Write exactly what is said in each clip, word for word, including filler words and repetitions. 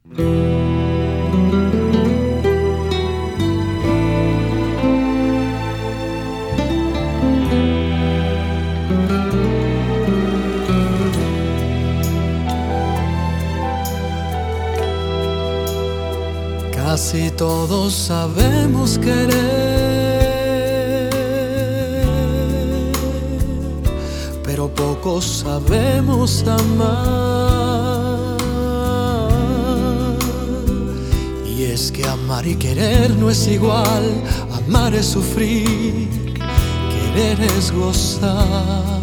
Casi todos sabemos querer, pero pocos sabemos amar. Y es que amar y querer no es igual. Amar es sufrir, querer es gozar.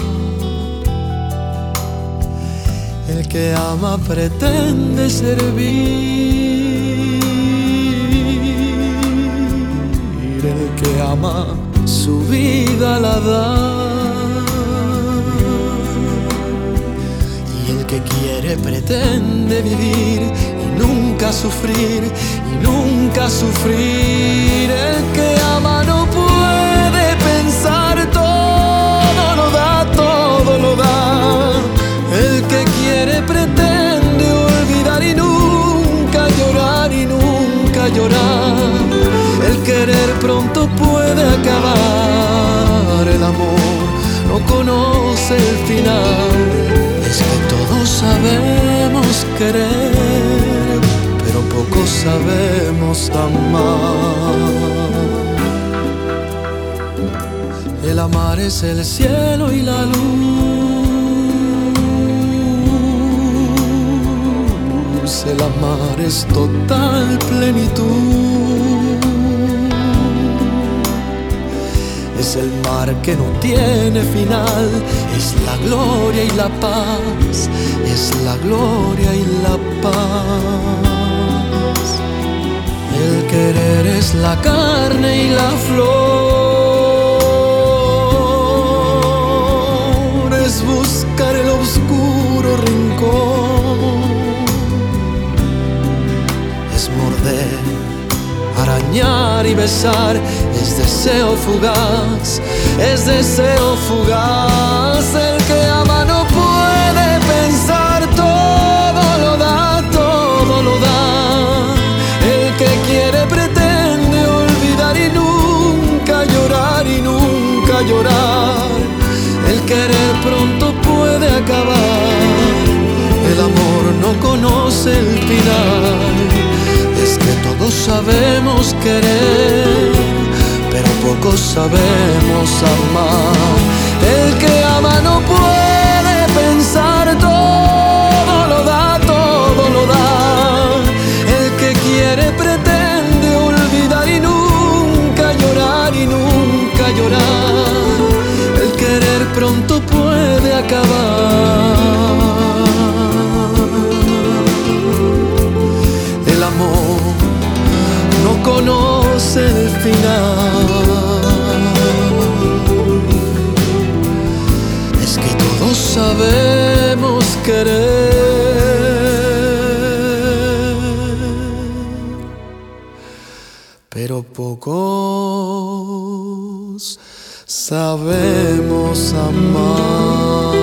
El que ama pretende servir, el que ama su vida la da, y el que quiere pretende vivir y nunca sufrir, y nunca sufrir. El que ama no puede pensar, todo lo da, todo lo da. El que quiere pretende olvidar y nunca llorar, y nunca llorar. El querer pronto puede acabar, el amor no conoce el final. Es que todos sabemos querer, pero pocos sabemos amar. El amar es el cielo y la luz, el amar es total plenitud. Es el mar que no tiene final, es la gloria y la paz, es la gloria y la paz. El querer es la carne y la flor, es buscar el oscuro rincón, es morder, arañar y besar, es deseo fugaz, es deseo fugaz. El que ama no puede pensar, todo lo da, todo lo da. El que quiere pretende olvidar y nunca llorar, y nunca llorar. El querer pronto puede acabar, el amor no conoce el final. Es que todos sabemos querer, pero pocos sabemos amar. El que ama no puede pensar, todo lo da, todo lo da. El que quiere pretende olvidar y nunca llorar, y nunca llorar. El querer pronto puede acabar, el amor no conoce el final. Es que todos sabemos querer, pero pocos sabemos amar.